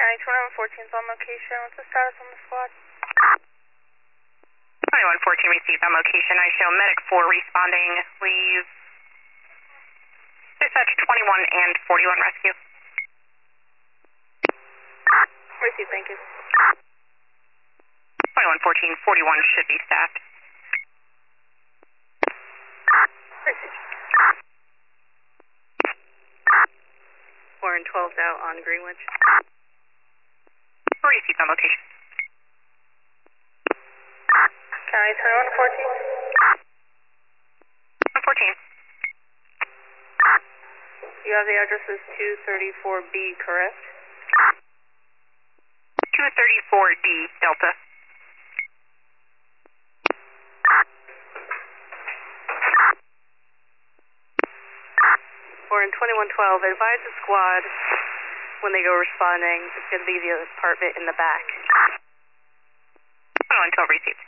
County 2114 is on location. What's the status on the squad? 2114 received on location. I show medic 4 responding. Leave dispatch 21 and 41 rescue. Received, thank you. 2114, 41 should be staffed. Received. 4 and 12's out on Greenwich. Received on location. County 2114. 114. You have the addresses 234B, correct? 234D, Delta. Or in 2112, advise the squad when they go responding. It's going to be the apartment in the back. 2112 received.